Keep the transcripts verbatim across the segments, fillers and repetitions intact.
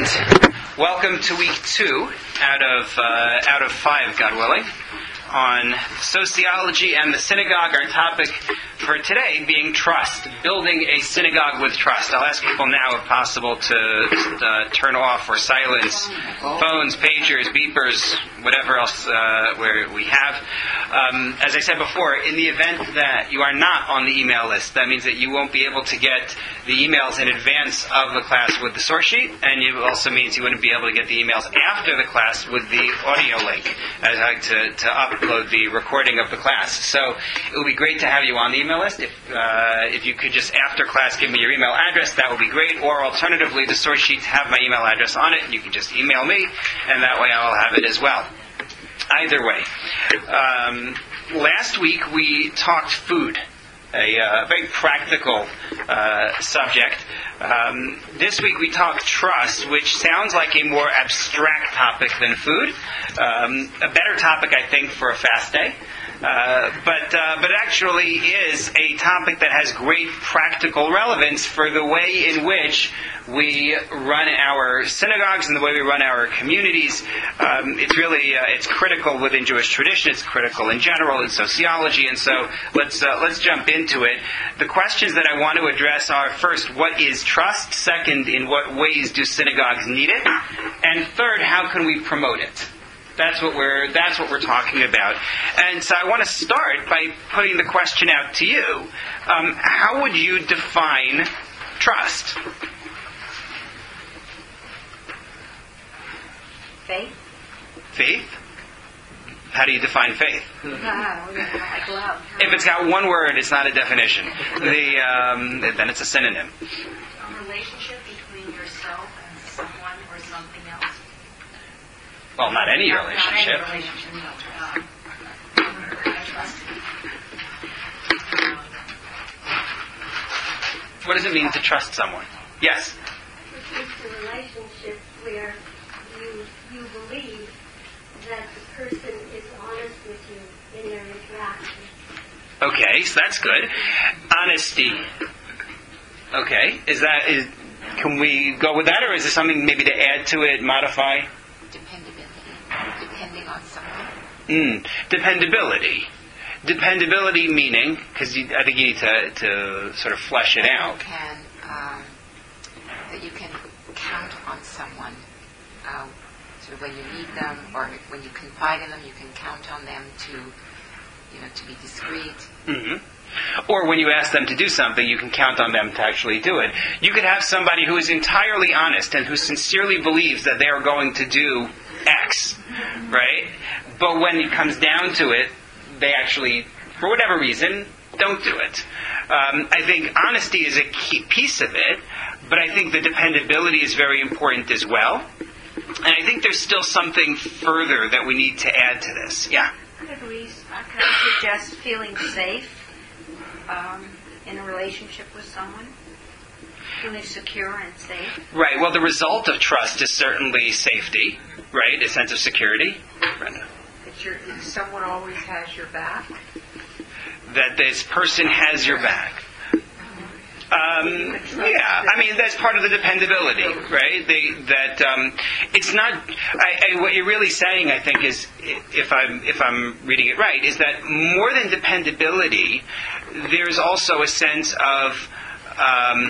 And welcome to week two out of uh, out of five, God willing, on sociology and the synagogue. Our topic for today being trust, building a synagogue with trust. I'll ask people now, if possible, to uh, turn off or silence phones, pagers, beepers, whatever else uh, where we have. Um, as I said before, in the event that you are not on the email list, that means that you won't be able to get the emails in advance of the class with the source sheet, and it also means you wouldn't be able to get the emails after the class with the audio link, as I like to, to upload the recording of the class. So it would be great to have you on the email list. If uh, if you could just after class give me your email address, that would be great. Or alternatively, the source sheets have my email address on it, and you can just email me, and that way I'll have it as well. Either way. Um, last week we talked food, a uh, very practical uh, subject. Um, this week we talked trust, which sounds like a more abstract topic than food. Um, a better topic, I think, for a fast day. Uh, but uh, but actually is a topic that has great practical relevance for the way in which we run our synagogues and the way we run our communities. Um, it's really uh, it's critical within Jewish tradition. It's critical in general in sociology. And so let's uh, let's jump into it. The questions that I want to address are: first, what is trust? Second, in what ways do synagogues need it? And third, how can we promote it? That's what we're that's what we're talking about. And so I want to start by putting the question out to you. Um, how would you define trust? Faith. Faith? How do you define faith? Like love. If it's got one word, it's not a definition. The um, then it's a synonym. A relationship between yourself and someone or something else. Well, not any Not- relationship. Not any relationship, no. Um, I trust you. What does it mean to trust someone? Yes? It's a relationship where you you believe that the person is honest with you in their interactions. Okay, so that's good. Honesty. Okay, is that is? Can we go with that, or is there something maybe to add to it, modify? Dependability. Depending on someone. Mm, dependability. Dependability meaning, because I think you need to, to sort of flesh it that out. You can, um, that you can count on someone. Uh, sort of when you need them, or when you confide in them, you can count on them to, you know, to be discreet. Mm-hmm. Or when you ask them to do something, you can count on them to actually do it. You could have somebody who is entirely honest and who sincerely believes that they are going to do X, right? But when it comes down to it, they actually, for whatever reason, don't do it. Um, I think honesty is a key piece of it, but I think the dependability is very important as well. And I think there's still something further that we need to add to this. Yeah? Could we uh, could I suggest feeling safe um, in a relationship with someone? Feeling secure and safe? Right. Well, the result of trust is certainly safety, right? A sense of security. Brenda. That you're, someone always has your back? That this person has your back. Um, yeah, I mean that's part of the dependability, right? They, that um, it's not. I, I, what you're really saying, I think, is if I'm if I'm reading it right, is that more than dependability, there's also a sense of. Um,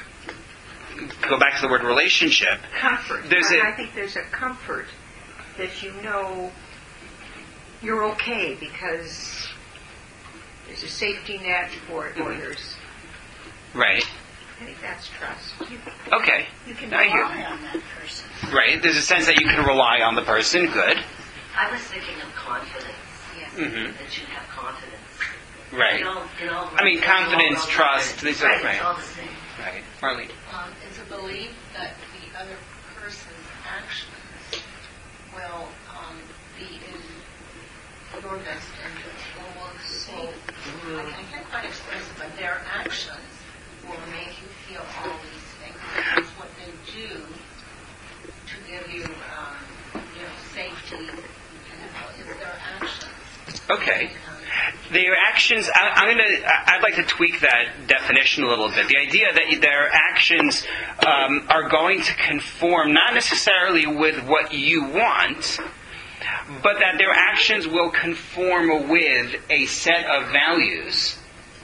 go back to the word relationship. Comfort. There's I, a, I think there's a comfort that you know you're okay because there's a safety net or, or there's. Right. I think that's trust. You, Okay. you can I rely hear. on that person. Right. There's a sense that you can rely on the person. Good. I was thinking of confidence. Yes. Mm-hmm. That you have confidence. Right. It all, it all I mean, runs- confidence, all runs trust, right. these are- Right, right. It's all the same. Right. Marlene. Um, it's a belief that the other person's actions will um, be in your best interest or will save. I, I can't quite express it, but their actions will make you feel all these things. It's what they do to give you, um, you know, safety. And it's their actions. Okay. Their actions, I, I'm going to, I'd like to tweak that definition a little bit. The idea that their actions um, are going to conform not necessarily with what you want, but that their actions will conform with a set of values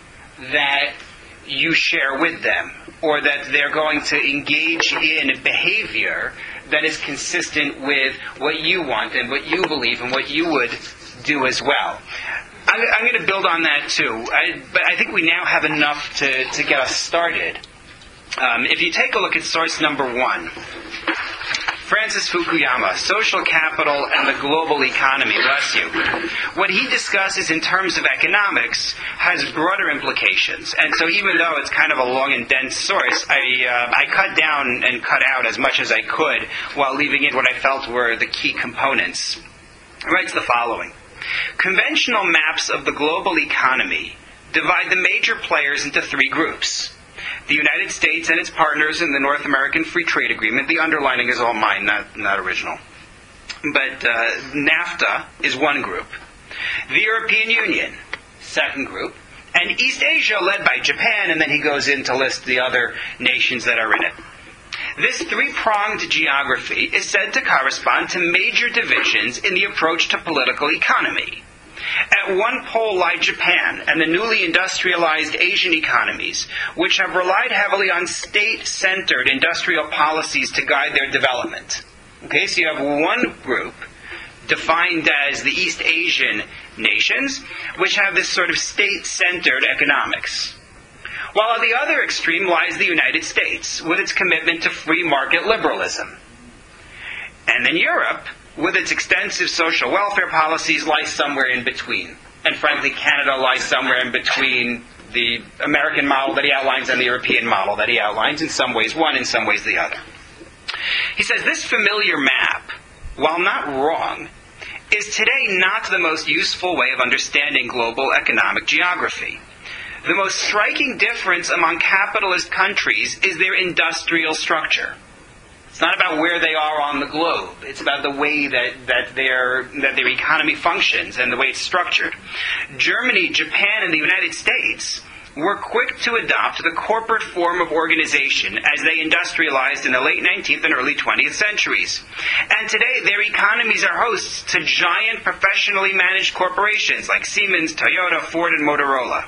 that you share with them, or that they're going to engage in behavior that is consistent with what you want and what you believe and what you would do as well. I'm, I'm going to build on that too, I, but I think we now have enough to, to get us started. Um, if you take a look at source number one, Francis Fukuyama, Social Capital and the Global Economy, bless you. What he discusses in terms of economics has broader implications. And so even though it's kind of a long and dense source, I, uh, I cut down and cut out as much as I could while leaving in what I felt were the key components. He writes the following. Conventional maps of the global economy divide the major players into three groups. The United States and its partners in the North American Free Trade Agreement. The underlining is all mine, not, not original. But uh, NAFTA is one group. The European Union, second group. And East Asia, led by Japan, and then he goes in to list the other nations that are in it. This three-pronged geography is said to correspond to major divisions in the approach to political economy. At one pole lie Japan and the newly industrialized Asian economies, which have relied heavily on state-centered industrial policies to guide their development. Okay, so you have one group defined as the East Asian nations, which have this sort of state-centered economics. While at the other extreme lies the United States, with its commitment to free market liberalism. And then Europe, with its extensive social welfare policies, lies somewhere in between. And frankly, Canada lies somewhere in between the American model that he outlines and the European model that he outlines, in some ways one, in some ways the other. He says, this familiar map, while not wrong, is today not the most useful way of understanding global economic geography. The most striking difference among capitalist countries is their industrial structure. It's not about where they are on the globe. It's about the way that, that, their, that their economy functions and the way it's structured. Germany, Japan, and the United States were quick to adopt the corporate form of organization as they industrialized in the late nineteenth and early twentieth centuries. And today, their economies are hosts to giant professionally managed corporations like Siemens, Toyota, Ford, and Motorola.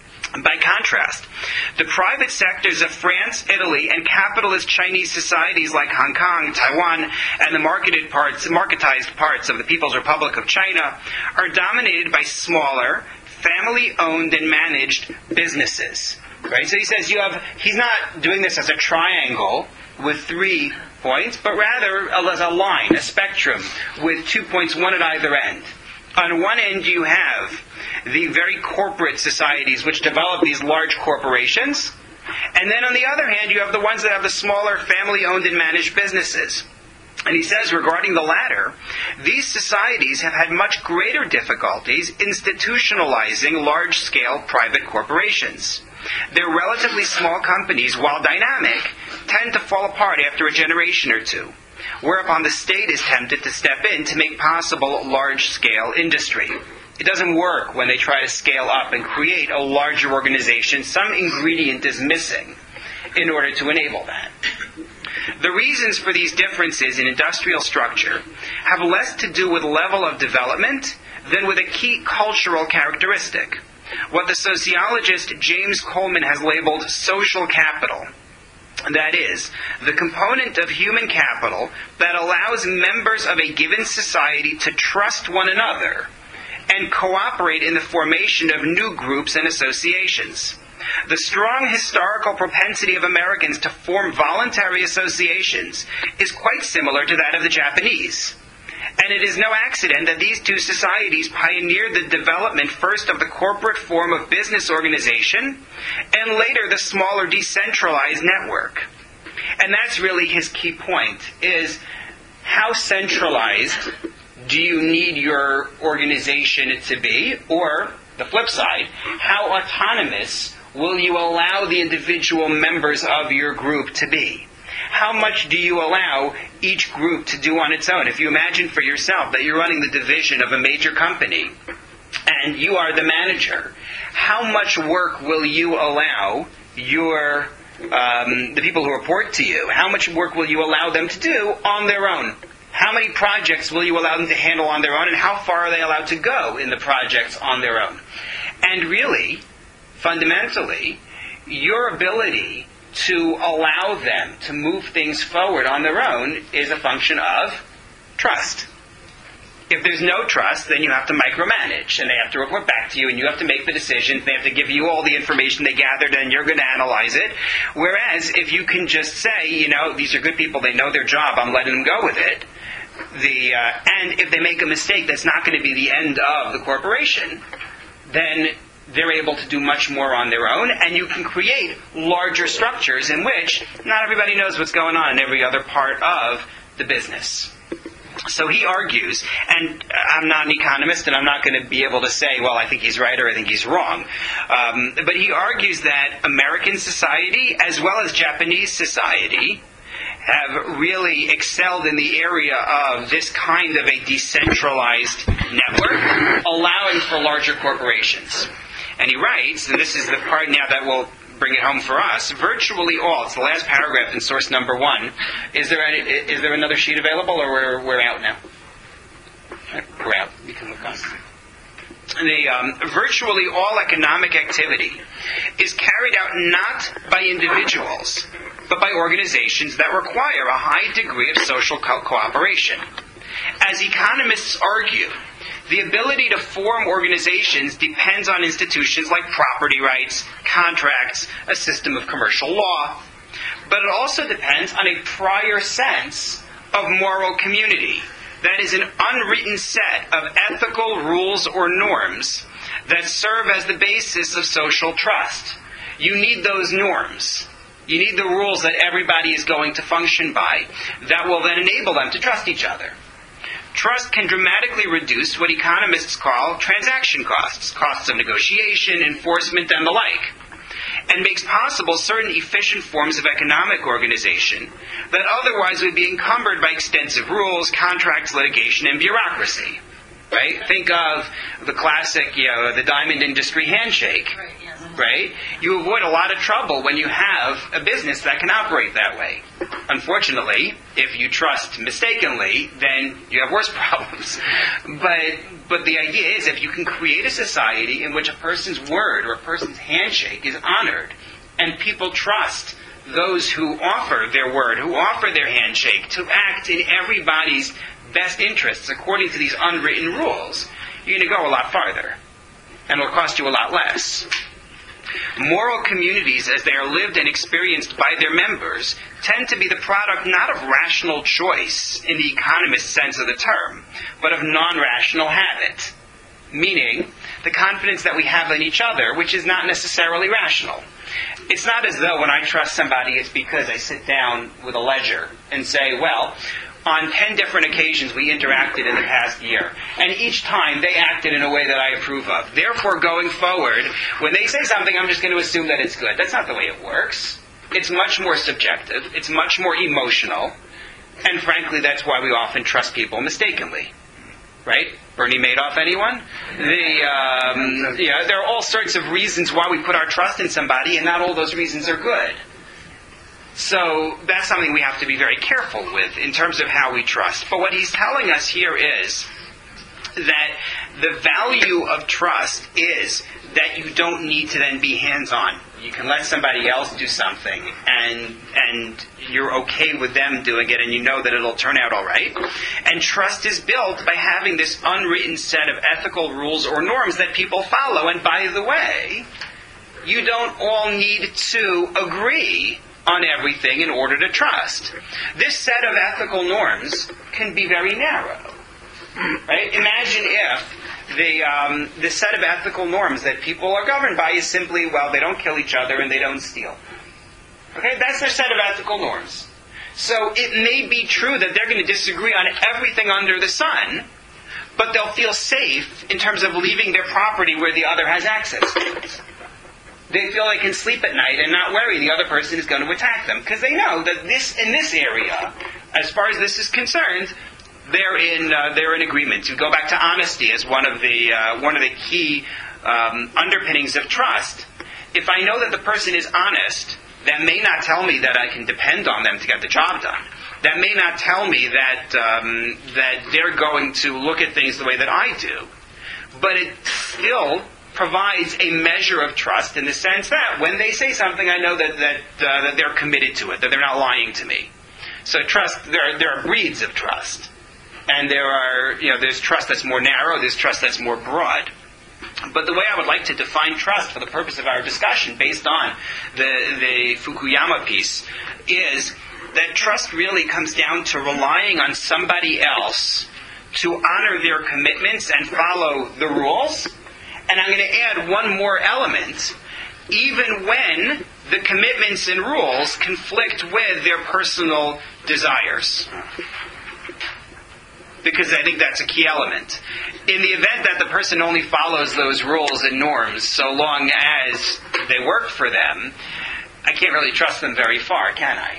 By contrast, the private sectors of France, Italy, and capitalist Chinese societies like Hong Kong, Taiwan, and the marketed parts, marketized parts of the People's Republic of China are dominated by smaller, family-owned and managed businesses. Right? So he says you have. He's not doing this as a triangle with three points, but rather as a line, a spectrum, with two points, one at either end. On one end, you have the very corporate societies which develop these large corporations. And then on the other hand, you have the ones that have the smaller family-owned and managed businesses. And he says regarding the latter, these societies have had much greater difficulties institutionalizing large-scale private corporations. Their relatively small companies, while dynamic, tend to fall apart after a generation or two, whereupon the state is tempted to step in to make possible large-scale industry. It doesn't work when they try to scale up and create a larger organization. Some ingredient is missing in order to enable that. The reasons for these differences in industrial structure have less to do with level of development than with a key cultural characteristic, what the sociologist James Coleman has labeled social capital. That is, the component of human capital that allows members of a given society to trust one another and cooperate in the formation of new groups and associations. The strong historical propensity of Americans to form voluntary associations is quite similar to that of the Japanese. And it is no accident that these two societies pioneered the development first of the corporate form of business organization and later the smaller decentralized network. And that's really his key point, is how centralized do you need your organization to be? Or, the flip side, how autonomous will you allow the individual members of your group to be? How much do you allow each group to do on its own? If you imagine for yourself that you're running the division of a major company and you are the manager, how much work will you allow your um, the people who report to you? How much work will you allow them to do on their own? How many projects will you allow them to handle on their own, and how far are they allowed to go in the projects on their own? And really, fundamentally, your ability to allow them to move things forward on their own is a function of trust. If there's no trust, then you have to micromanage, and they have to report back to you, and you have to make the decisions. They have to give you all the information they gathered, and you're going to analyze it. Whereas, if you can just say, you know, these are good people, they know their job, I'm letting them go with it. The uh, and if they make a mistake, that's not going to be the end of the corporation. Then they're able to do much more on their own, and you can create larger structures in which not everybody knows what's going on in every other part of the business. So he argues, and I'm not an economist, and I'm not going to be able to say, well, I think he's right or I think he's wrong. Um, but he argues that American society, as well as Japanese society, have really excelled in the area of this kind of a decentralized network, allowing for larger corporations. And he writes, and this is the part now that will bring it home for us, virtually all, it's the last paragraph in source number one. Is there any, is there another sheet available, or we're, we're out now? We're out. You can look on. The, um, virtually all economic activity is carried out not by individuals, but by organizations that require a high degree of social co- cooperation. As economists argue, the ability to form organizations depends on institutions like property rights, contracts, a system of commercial law. But it also depends on a prior sense of moral community. That is an unwritten set of ethical rules or norms that serve as the basis of social trust. You need those norms. You need the rules that everybody is going to function by that will then enable them to trust each other. Trust can dramatically reduce what economists call transaction costs, costs of negotiation, enforcement, and the like, and makes possible certain efficient forms of economic organization that otherwise would be encumbered by extensive rules, contracts, litigation, and bureaucracy. Right? Think of the classic, you know, the diamond industry handshake. Right, yes. Right? You avoid a lot of trouble when you have a business that can operate that way. Unfortunately, if you trust mistakenly, then you have worse problems. But but the idea is, if you can create a society in which a person's word or a person's handshake is honored, and people trust those who offer their word, who offer their handshake, to act in everybody's best interests according to these unwritten rules, you're going to go a lot farther. And it'll cost you a lot less. Moral communities, as they are lived and experienced by their members, tend to be the product not of rational choice in the economist sense of the term, but of non-rational habit. Meaning, the confidence that we have in each other, which is not necessarily rational. It's not as though when I trust somebody, it's because I sit down with a ledger and say, well, on ten different occasions we interacted in the past year, and each time they acted in a way that I approve of. Therefore, going forward, when they say something, I'm just going to assume that it's good. That's not the way it works. It's much more subjective. It's much more emotional. And frankly, that's why we often trust people mistakenly. Right? Bernie Madoff, anyone? The, um, yeah, there are all sorts of reasons why we put our trust in somebody, and not all those reasons are good. So that's something we have to be very careful with in terms of how we trust. But what he's telling us here is that the value of trust is that you don't need to then be hands-on. You can let somebody else do something, and and you're okay with them doing it, and you know that it'll turn out all right. And trust is built by having this unwritten set of ethical rules or norms that people follow. And by the way, you don't all need to agree on everything in order to trust. This set of ethical norms can be very narrow. Right? Imagine if the um, the set of ethical norms that people are governed by is simply, well, they don't kill each other and they don't steal. Okay? That's their set of ethical norms. So it may be true that they're going to disagree on everything under the sun, but they'll feel safe in terms of leaving their property where the other has access to it. They feel they can sleep at night and not worry the other person is going to attack them, because they know that this in this area, as far as this is concerned, they're in uh, they're in agreement. To go back to honesty as one of the uh, one of the key um, underpinnings of trust. If I know that the person is honest, that may not tell me that I can depend on them to get the job done. That may not tell me that um, that they're going to look at things the way that I do. But it still provides a measure of trust in the sense that when they say something, I know that that, uh, that they're committed to it, that they're not lying to me. So trust, there are, there are breeds of trust. And there are, you know, there's trust that's more narrow, there's trust that's more broad. But the way I would like to define trust for the purpose of our discussion, based on the, the Fukuyama piece, is that trust really comes down to relying on somebody else to honor their commitments and follow the rules. And I'm going to add one more element. Even when the commitments and rules conflict with their personal desires. Because I think that's a key element. In the event that the person only follows those rules and norms so long as they work for them, I can't really trust them very far, can I?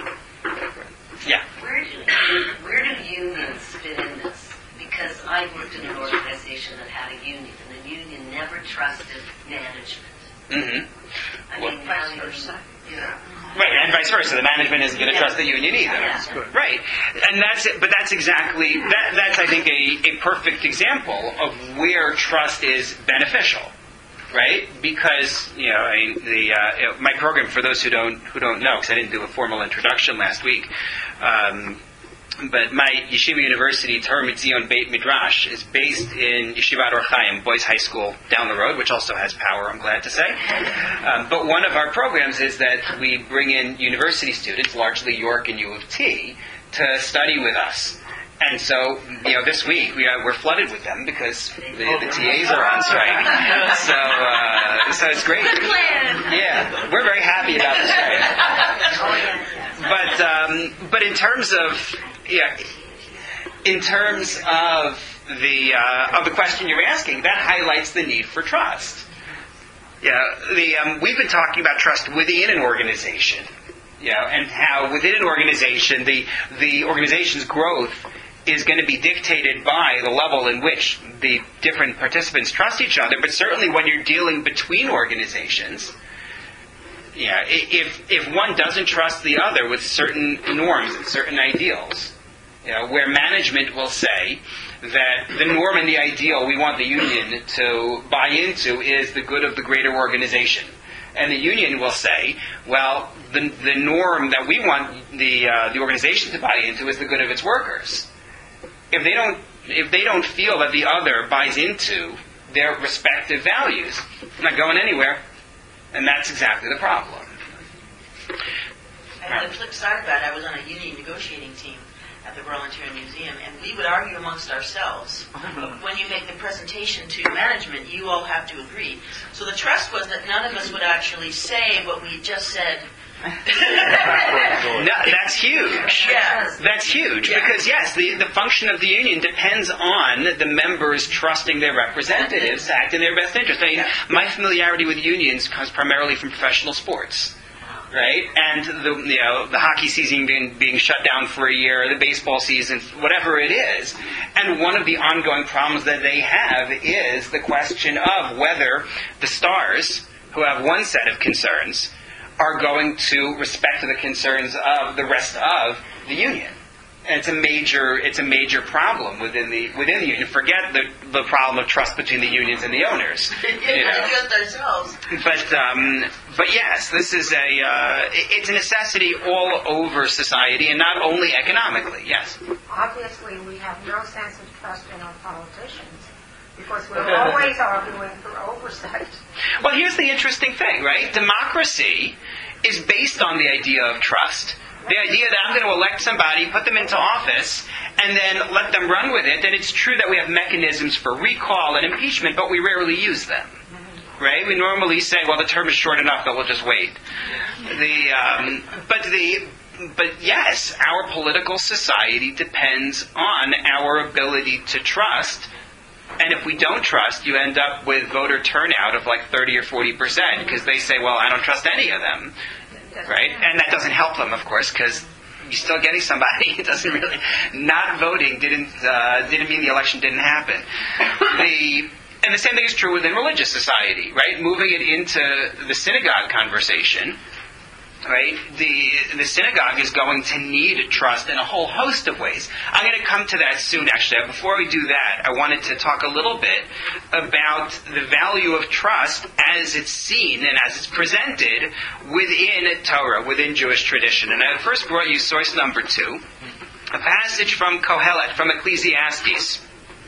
Yeah. Where do, where do unions fit in this? Because I worked in an organization that had a union, and the union never trusted management. Mm-hmm. I Well, mean, vice versa. Yeah. Right, and vice versa. The management isn't going to trust the union either. Yeah. Right, and that's it. But that's exactly that. That's I think a, a perfect example of where trust is beneficial. Right, because you know I, the uh, my program, for those who don't who don't know, because I didn't do a formal introduction last week. Um, But my Yeshiva University, Torah Mitzion Beit Midrash, is based in Yeshivat Or Chaim, boys' high school down the road, which also has power, I'm glad to say. Um, but one of our programs is that we bring in university students, largely York and U of T, to study with us. And so, you know, this week we are, we're flooded with them because the, the T As are on strike. So, uh, so it's great. Yeah, we're very happy about the strike. But, um, but in terms of, yeah, in terms of the uh, of the question you're asking, that highlights the need for trust. Yeah, the um, we've been talking about trust within an organization. You know, and how within an organization, the the organization's growth is going to be dictated by the level in which the different participants trust each other. But certainly when you're dealing between organizations, yeah, if if one doesn't trust the other with certain norms and certain ideals, you know, where management will say that the norm and the ideal we want the union to buy into is the good of the greater organization. And the union will say, well, the the norm that we want the uh, the organization to buy into is the good of its workers. If they don't if they don't feel that the other buys into their respective values, they're not going anywhere. And that's exactly the problem. And the flip side of that, I was on a union negotiating team at the Royal Ontario Museum, and we would argue amongst ourselves. When you make the presentation to management, you all have to agree. So the trust was that none of us would actually say what we just said. No, that's huge. Yes. That's huge Yeah. because, yes, the, the function of the union depends on the members trusting their representatives to act in their best interest. I mean, my familiarity with unions comes primarily from professional sports. Right, and the you know the hockey season being, being shut down for a year, the baseball season, whatever it is, and one of the ongoing problems that they have is the question of whether the stars, who have one set of concerns, are going to respect the concerns of the rest of the union. And it's a major it's a major problem within the within the union. Forget the the problem of trust between the unions and the owners. You know. Just ourselves. But um, but yes, this is a uh, it's a necessity all over society, and not only economically. Yes. Obviously, we have no sense of trust in our politicians because we're always arguing for oversight. Well, here's the interesting thing, right? Democracy is based on the idea of trust. The idea that I'm going to elect somebody, put them into office, and then let them run with it. And it's true that we have mechanisms for recall and impeachment, but we rarely use them. Right? We normally say, well, the term is short enough, but we'll just wait. The um, but the but yes, our political society depends on our ability to trust. And if we don't trust, you end up with voter turnout of like thirty or forty percent because they say, well, I don't trust any of them. Right? And that doesn't help them, of course, because you're still getting somebody. It doesn't really... Not voting didn't uh, didn't mean the election didn't happen. The And the same thing is true within religious society, right? Moving it into the synagogue conversation, right, the the synagogue is going to need trust in a whole host of ways. I'm going to come to that soon, actually. Before we do that, I wanted to talk a little bit about the value of trust as it's seen and as it's presented within Torah, within Jewish tradition. And I first brought you source number two, a passage from Kohelet, from Ecclesiastes.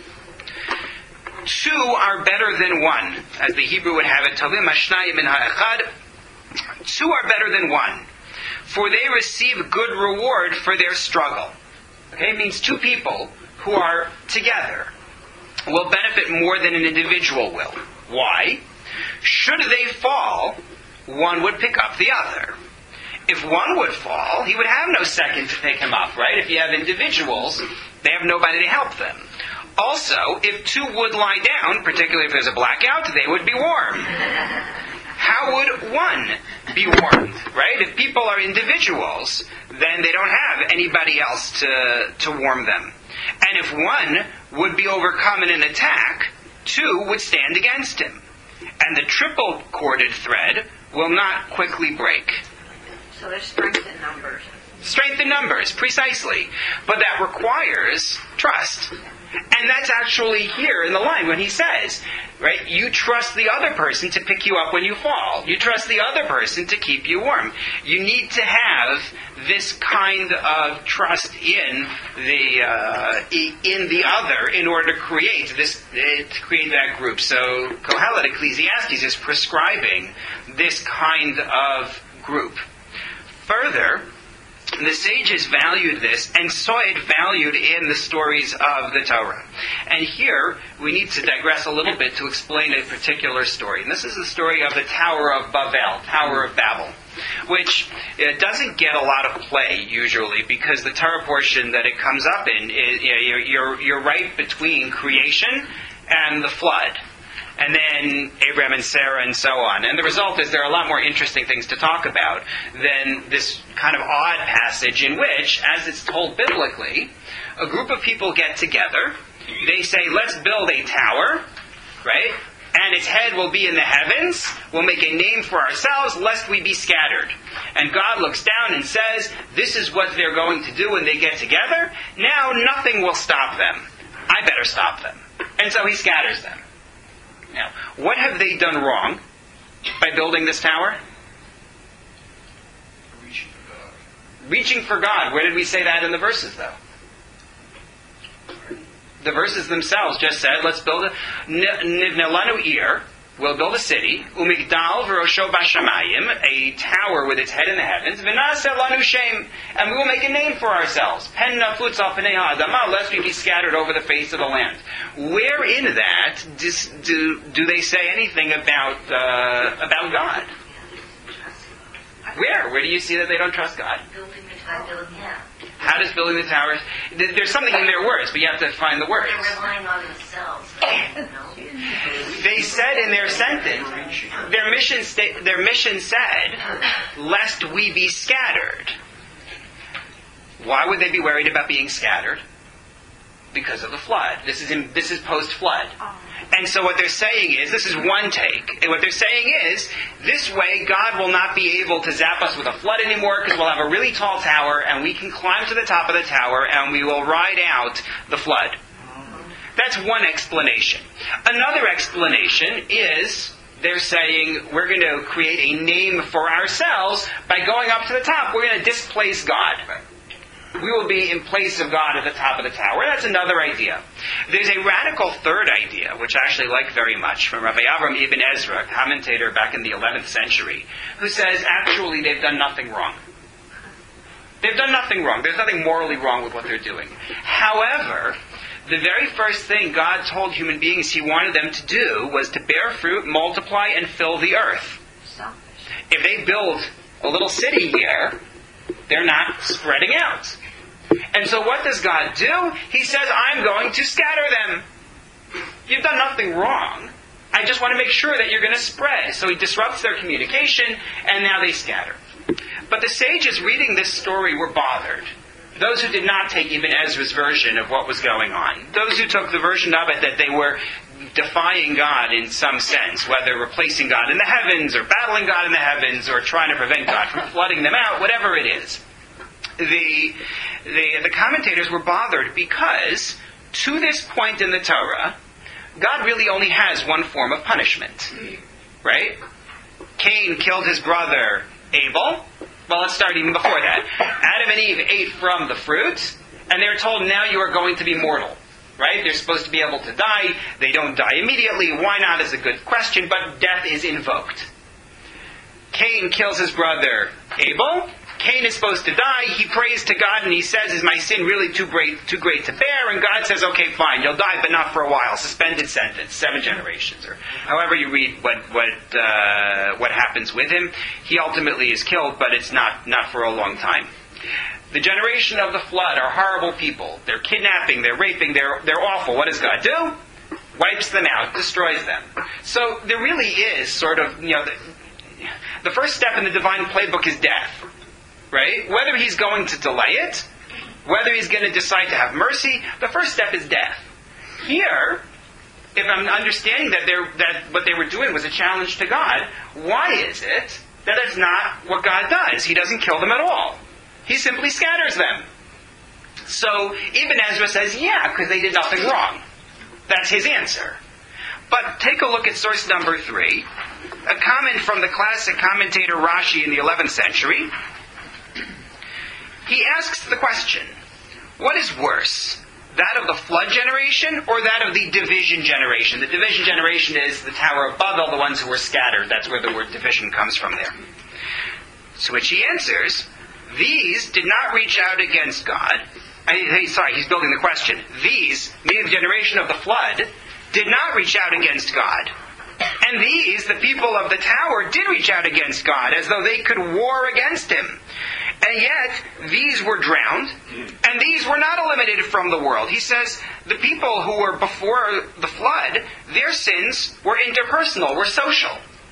Two are better than one, as the Hebrew would have it, Tovim hashnayim min ha'echad. Two are better than one, for they receive good reward for their struggle. Okay, it means two people who are together will benefit more than an individual will. Why? Should they fall, one would pick up the other. If one would fall, he would have no second to pick him up, right? If you have individuals, they have nobody to help them. Also, if two would lie down, particularly if there's a blackout, they would be warm. How would one be warmed, right? If people are individuals, then they don't have anybody else to, to warm them. And if one would be overcome in an attack, two would stand against him. And the triple corded thread will not quickly break. So there's strength in numbers. Strength in numbers, precisely. But that requires trust. And that's actually here in the line when he says, right, you trust the other person to pick you up when you fall. You trust the other person to keep you warm. You need to have this kind of trust in the uh, in the other in order to create this uh, to create that group. So Kohelet, Ecclesiastes, is prescribing this kind of group. Further, the sages valued this and saw it valued in the stories of the Torah. And here, we need to digress a little bit to explain a particular story. And this is the story of the Tower of Babel, Tower of Babel, which uh, doesn't get a lot of play, usually, because the Torah portion that it comes up in, is, you know, you're, you're, you're right between creation and the flood. And then Abraham and Sarah and so on. And the result is there are a lot more interesting things to talk about than this kind of odd passage in which, as it's told biblically, a group of people get together. They say, let's build a tower, right? And its head will be in the heavens. We'll make a name for ourselves, lest we be scattered. And God looks down and says, this is what they're going to do when they get together. Now nothing will stop them. I better stop them. And so he scatters them. Now, what have they done wrong by building this tower? Reaching for God. Reaching for God. Where did we say that in the verses, though? The verses themselves just said, let's build a Nivne lanu ir. We'll build a city, umigdal v'rosho b'shamayim, a tower with its head in the heavens, v'naseh lanu shem, and we will make a name for ourselves, pen nafutz al pnei ha'adamah, lest we be scattered over the face of the land. Where in that dis, do, do they say anything about uh, about God? Where? Where do you see that they don't trust God? Building the tower, yeah. How does building the towers? There's something in their words, but you have to find the words. They're relying on themselves. You know? They said in their sentence, their mission, sta- their mission said, lest we be scattered. Why would they be worried about being scattered? Because of the flood. This is in, this is post-flood. And so what they're saying is, this is one take, and what they're saying is, this way God will not be able to zap us with a flood anymore because we'll have a really tall tower and we can climb to the top of the tower and we will ride out the flood. That's one explanation. Another explanation is, they're saying, we're going to create a name for ourselves by going up to the top. We're going to displace God. We will be in place of God at the top of the tower. That's another idea. There's a radical third idea, which I actually like very much, from Rabbi Avram Ibn Ezra, a commentator back in the eleventh century, who says, actually, they've done nothing wrong. They've done nothing wrong. There's nothing morally wrong with what they're doing. However, the very first thing God told human beings He wanted them to do was to bear fruit, multiply, and fill the earth. Selfish. If they build a little city here, they're not spreading out. And so what does God do? He says, I'm going to scatter them. You've done nothing wrong. I just want to make sure that you're going to spread. So He disrupts their communication, and now they scatter. But the sages reading this story were bothered. those who did not take Ibn Ezra's version of what was going on, those who took the version of it that they were defying God in some sense, whether replacing God in the heavens or battling God in the heavens or trying to prevent God from flooding them out, whatever it is, the, the, the commentators were bothered because to this point in the Torah, God really only has one form of punishment. Right? Cain killed his brother Abel. Well, let's start even before that. Adam and Eve ate from the fruit, and they were told, now you are going to be mortal. Right? They're supposed to be able to die. They don't die immediately. Why not is a good question, but death is invoked. Cain kills his brother Abel. Cain is supposed to die. He prays to God and he says, is my sin really too great too great to bear? And God says, okay, fine, you'll die, but not for a while. Suspended sentence, seven generations, or however you read what what uh, what happens with him. He ultimately is killed, but it's not, not for a long time. The generation of the flood are horrible people. They're kidnapping, they're raping, they're they're awful. What does God do? Wipes them out, destroys them. So there really is sort of, you know, the, the first step in the divine playbook is death. Right? Whether he's going to delay it, whether he's going to decide to have mercy, the first step is death. Here, if I'm understanding that they're, that what they were doing was a challenge to God, why is it that it's not what God does? He doesn't kill them at all. He simply scatters them. So Ibn Ezra says, yeah, because they did nothing wrong. That's his answer. But take a look at source number three, a comment from the classic commentator Rashi in the eleventh century. He asks the question, what is worse, that of the flood generation or that of the division generation? The division generation is the Tower of Babel, the ones who were scattered. That's where the word division comes from there. To which he answers, these did not reach out against God. I, sorry, he's building the question. These, meaning the generation of the flood, did not reach out against God. And these, the people of the tower, did reach out against God, as though they could war against him. And yet, these were drowned, and these were not eliminated from the world. He says, the people who were before the flood, their sins were interpersonal, were social.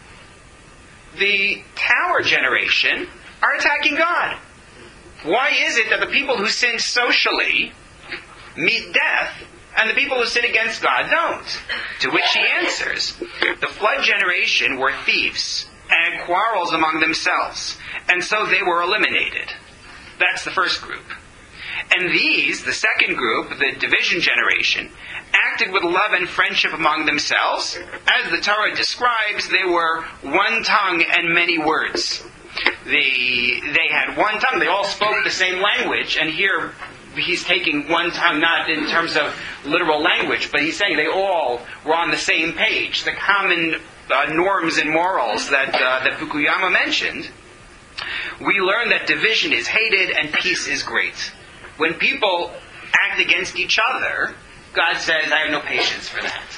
The tower generation are attacking God. Why is it that the people who sin socially meet death, and the people who sin against God don't? To which he answers, the flood generation were thieves, and had quarrels among themselves, and so they were eliminated. That's the first group. And these, the second group, the division generation, acted with love and friendship among themselves. As the Torah describes, they were one tongue and many words. They, they had one tongue. They all spoke the same language. And here he's taking one tongue not in terms of literal language, but he's saying they all were on the same page. The common uh, norms and morals that, uh, that Fukuyama mentioned. We learn that division is hated and peace is great. When people act against each other, God says, I have no patience for that.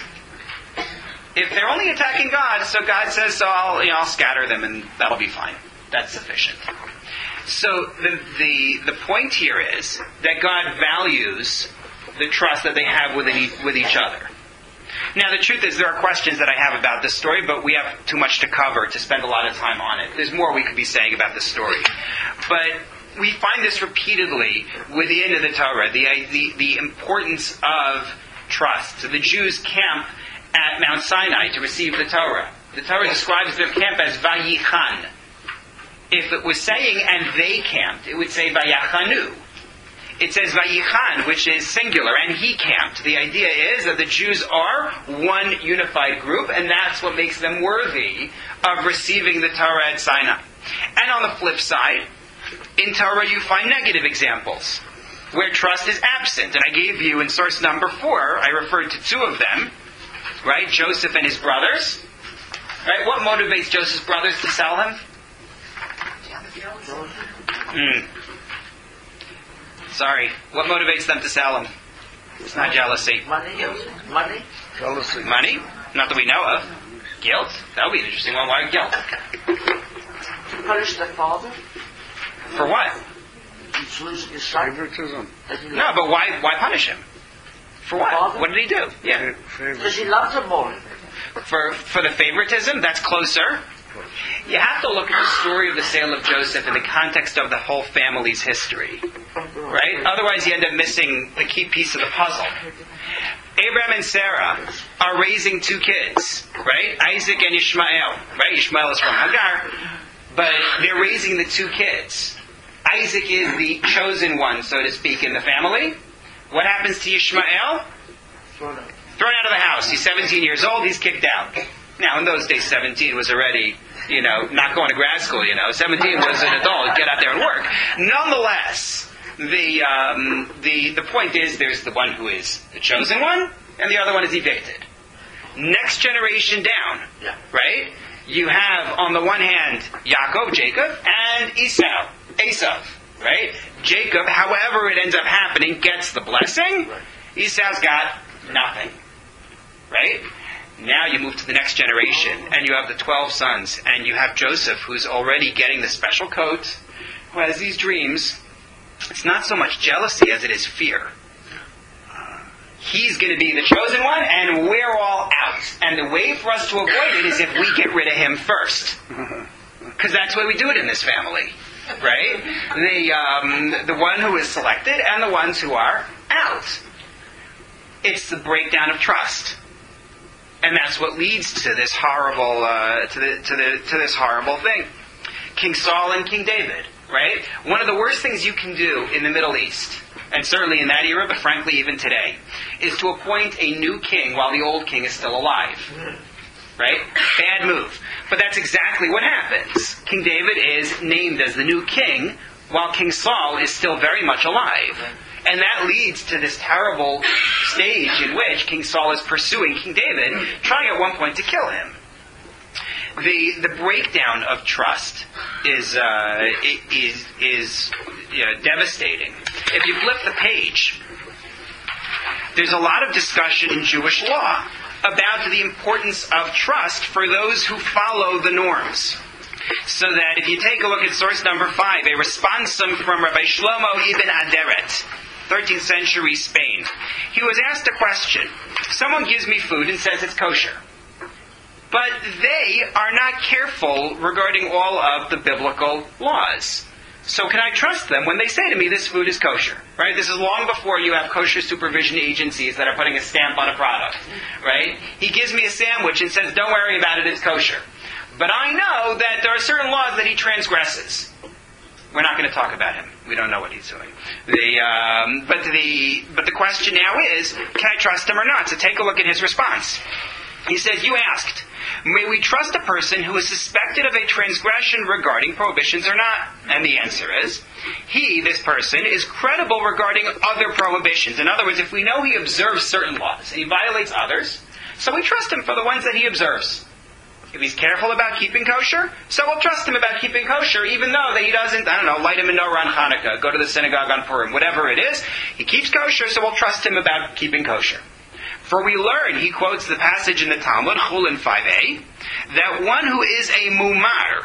If they're only attacking God, so God says, so I'll, you know, I'll scatter them and that'll be fine. That's sufficient. So the, the the point here is that God values the trust that they have with, each, with each other. Now, the truth is there are questions that I have about this story, but we have too much to cover to spend a lot of time on it. There's more we could be saying about this story. But we find this repeatedly within the Torah, the, the, the importance of trust. So the Jews camp at Mount Sinai to receive the Torah. The Torah describes their camp as Vayichan. If it was saying, and they camped, it would say Vayachanu. It says Vayichan, which is singular, and he camped. The idea is that the Jews are one unified group, and that's what makes them worthy of receiving the Torah at Sinai. And on the flip side, in Torah you find negative examples, where trust is absent. And I gave you in source number four, I referred to two of them, right? Joseph and his brothers. Right? What motivates Joseph's brothers to sell him? Hmm. Sorry. What motivates them to sell him? It's not jealousy. Money. Money. Jealousy. Money? Not that we know of. Guilt? That would be an interesting one. Why guilt? To punish the father? For what? He's losing his son. Favoritism. No, but why why punish him? For what? Father? What did he do? Yeah. Because he loves him more. For for the favoritism, that's closer. You have to look at the story of the sale of Joseph in the context of the whole family's history, right? Otherwise, you end up missing the key piece of the puzzle. Abraham and Sarah are raising two kids, right? Isaac and Ishmael, right? Ishmael is from Hagar, but they're raising the two kids. Isaac is the chosen one, so to speak, in the family. What happens to Ishmael? Thrown out of the house. He's seventeen years old, he's kicked out. Now, in those days, seventeen was already, you know, not going to grad school, you know. seventeen was an adult, get out there and work. Nonetheless, the, um, the, the point is there's the one who is the chosen one, and the other one is evicted. Next generation down, right? You have, on the one hand, Yaakov, Jacob, and Esau, Esau, right? Jacob, however it ends up happening, gets the blessing. Esau's got nothing, right? Now you move to the next generation, and you have the twelve sons, and you have Joseph, who's already getting the special coat, who has these dreams. It's not so much jealousy as it is fear. He's going to be the chosen one, and we're all out. And the way for us to avoid it is if we get rid of him first. Because that's the way we do it in this family, right? The, um, the one who is selected and the ones who are out. It's the breakdown of trust. And that's what leads to this horrible, uh, to the, to the, to this horrible thing. King Saul and King David, right? One of the worst things you can do in the Middle East, and certainly in that era, but frankly even today, is to appoint a new king while the old king is still alive. Right? Bad move. But that's exactly what happens. King David is named as the new king, while King Saul is still very much alive. And that leads to this terrible stage in which King Saul is pursuing King David, trying at one point to kill him. The the breakdown of trust is uh, is is you know, devastating. If you flip the page, there's a lot of discussion in Jewish law about the importance of trust for those who follow the norms. So that if you take a look at source number five, a responsum from Rabbi Shlomo ibn Aderet, thirteenth century Spain. He was asked a question. Someone gives me food and says it's kosher. But they are not careful regarding all of the biblical laws. So can I trust them when they say to me this food is kosher? Right? This is long before you have kosher supervision agencies that are putting a stamp on a product. Right? He gives me a sandwich and says, don't worry about it, it's kosher. But I know that there are certain laws that he transgresses. We're not going to talk about him. We don't know what he's doing. The, um, but the but the question now is, can I trust him or not? So take a look at his response. He says, you asked, may we trust a person who is suspected of a transgression regarding prohibitions or not? And the answer is, he, this person, is credible regarding other prohibitions. In other words, if we know he observes certain laws and he violates others, so we trust him for the ones that he observes. If he's careful about keeping kosher, so we'll trust him about keeping kosher, even though that he doesn't, I don't know, light a menorah on Hanukkah, go to the synagogue on Purim, whatever it is. He keeps kosher, so we'll trust him about keeping kosher. For we learn, he quotes the passage in the Talmud, Chulin five a, that one who is a mumar,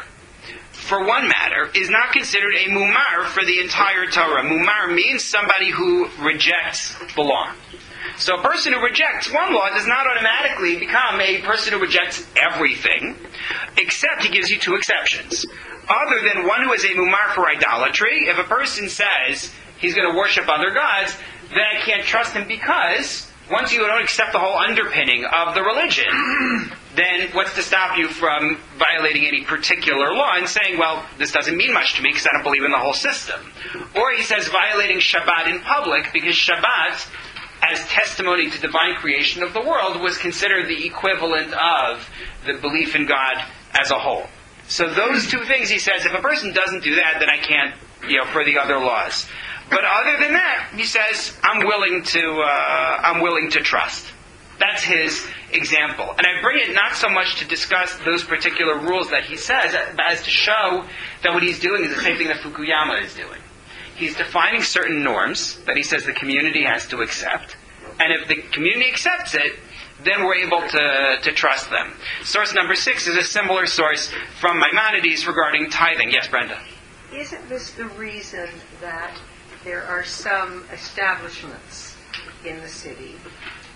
for one matter, is not considered a mumar for the entire Torah. Mumar means somebody who rejects the law. So a person who rejects one law does not automatically become a person who rejects everything, except he gives you two exceptions. Other than one who is a mumar for idolatry, if a person says he's going to worship other gods, then I can't trust him because once you don't accept the whole underpinning of the religion, then what's to stop you from violating any particular law and saying, well, this doesn't mean much to me because I don't believe in the whole system. Or he says violating Shabbat in public because Shabbat, as testimony to divine creation of the world, was considered the equivalent of the belief in God as a whole. So those two things, he says, if a person doesn't do that, then I can't, you know, for the other laws. But other than that, he says, I'm willing to, uh, I'm willing to trust. That's his example. And I bring it not so much to discuss those particular rules that he says, as to show that what he's doing is the same thing that Fukuyama is doing. He's defining certain norms that he says the community has to accept. And if the community accepts it, then we're able to, to trust them. Source number six is a similar source from Maimonides regarding tithing. Yes, Brenda? Isn't this the reason that there are some establishments in the city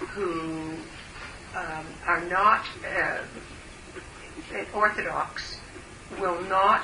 who um, are not uh, orthodox, will not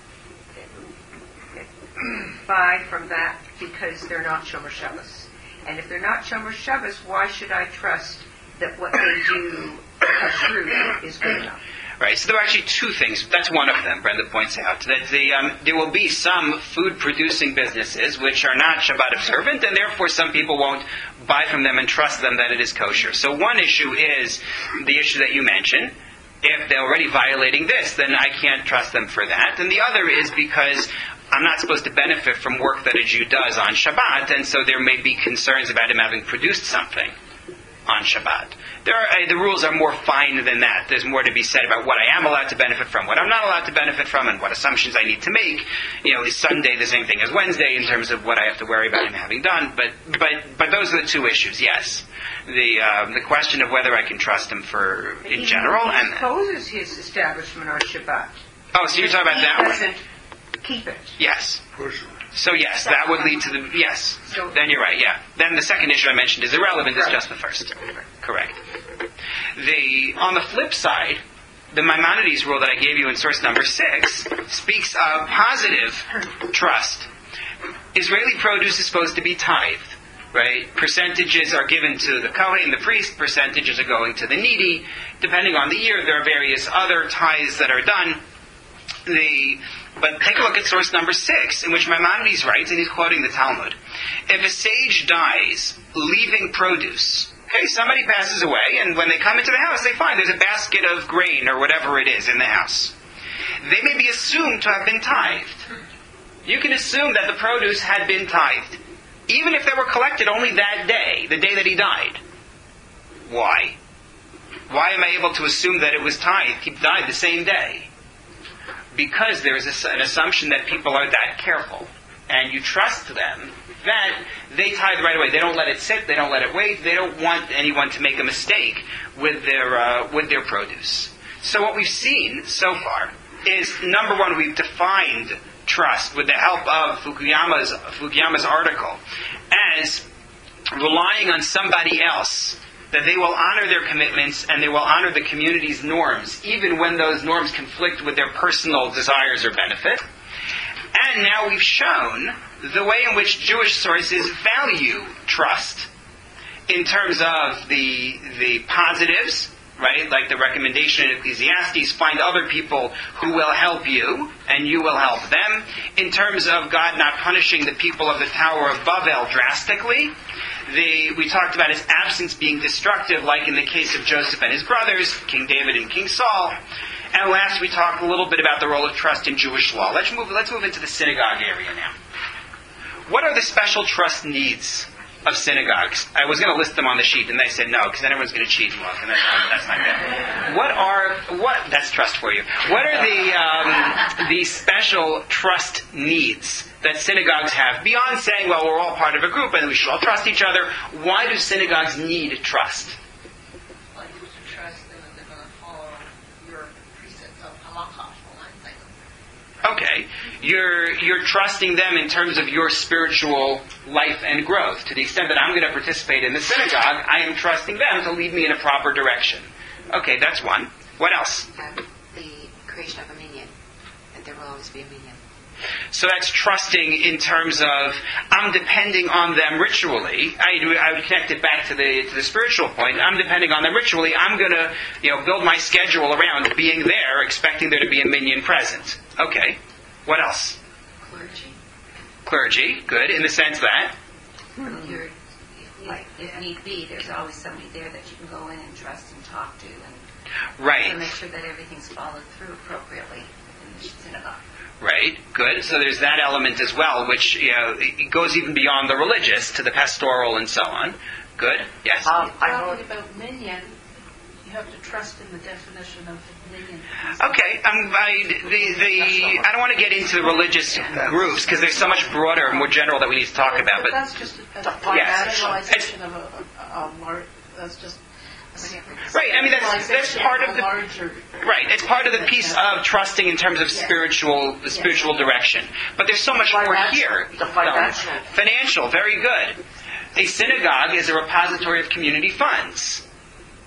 buy from that because they're not Shomer Shabbos. And if they're not Shomer Shabbos, why should I trust that what they do true is good enough? Right, so there are actually two things. That's one of them, Brenda points out, that the, um, there will be some food-producing businesses which are not Shabbat observant, and therefore some people won't buy from them and trust them that it is kosher. So one issue is the issue that you mentioned. If they're already violating this, then I can't trust them for that. And the other is because I'm not supposed to benefit from work that a Jew does on Shabbat, and so there may be concerns about him having produced something on Shabbat. There are, uh, the rules are more fine than that. There's more to be said about what I am allowed to benefit from, what I'm not allowed to benefit from, and what assumptions I need to make. You know, is Sunday the same thing as Wednesday in terms of what I have to worry about him having done? But but but those are the two issues. Yes, the uh, the question of whether I can trust him for in he, general, he and closes his establishment on Shabbat. Oh, so you're talking about he that one? Doesn't keep it. Yes. So yes, that would lead to the yes. Then you're right. Yeah. Then the second issue I mentioned is irrelevant. It's just the first. Correct. The on the flip side, the Maimonides rule that I gave you in source number six speaks of positive trust. Israeli produce is supposed to be tithed, right? Percentages are given to the Kohen, the priest. Percentages are going to the needy. Depending on the year, there are various other tithes that are done. The But take a look at source number six, in which Maimonides writes, and he's quoting the Talmud, if a sage dies leaving produce, okay, somebody passes away, and when they come into the house, they find there's a basket of grain or whatever it is in the house. They may be assumed to have been tithed. You can assume that the produce had been tithed, even if they were collected only that day, the day that he died. Why? Why am I able to assume that it was tithed? He died the same day. Because there is a, an assumption that people are that careful, and you trust them that they tithe right away. They don't let it sit. They don't let it wait. They don't want anyone to make a mistake with their uh, with their produce. So what we've seen so far is, number one, we've defined trust with the help of Fukuyama's Fukuyama's article as relying on somebody else, that they will honor their commitments and they will honor the community's norms, even when those norms conflict with their personal desires or benefit. And now we've shown the way in which Jewish sources value trust in terms of the the positives, right? Like the recommendation in Ecclesiastes, find other people who will help you, and you will help them. In terms of God not punishing the people of the Tower of Babel drastically, The, we talked about his absence being destructive, like in the case of Joseph and his brothers, King David and King Saul. And last, we talked a little bit about the role of trust in Jewish law. Let's move, let's move into the synagogue area now. What are the special trust needs of synagogues? I was going to list them on the sheet, and they said no, because then everyone's going to cheat and look, and that's not, that's not good. What are, what, that's trust for you. What are the, um, the special trust needs that synagogues have, beyond saying, well, we're all part of a group and we should all trust each other? Why do synagogues need trust? Like you should trust them that they're going to follow your precepts of halakha, Okay, you're you're trusting them in terms of your spiritual life and growth. To the extent that I'm going to participate in the synagogue, I am trusting them to lead me in a proper direction. Okay, that's one. What else? Um, the creation of a minyan, that there will always be a minyan. So that's trusting in terms of I'm depending on them ritually. I, I would connect it back to the to the spiritual point. I'm depending on them ritually. I'm going to you know build my schedule around being there, expecting there to be a minyan present. Okay. What else? Clergy. clergy, good, in the sense that? You're, like, if need be, there's always somebody there that you can go in and trust and talk to, and Right. to make sure that everything's followed through appropriately in the synagogue. Right, good. So there's that element as well, which you know it goes even beyond the religious to the pastoral and so on. Good. Yes. Um, I know. Talking about minyan, you have to trust in the definition of minyan. Okay. Um, I, the the I don't want to get into the religious groups because there's so much broader, more general that we need to talk about. But that's just a, a yes. generalization of a, a, a lar- that's just. Right, I mean, that's, that's part of the, larger, right, it's part of the piece of trusting in terms of spiritual, the spiritual direction. But there's so much more here. The financial. No. Financial, very good. A synagogue is a repository of community funds.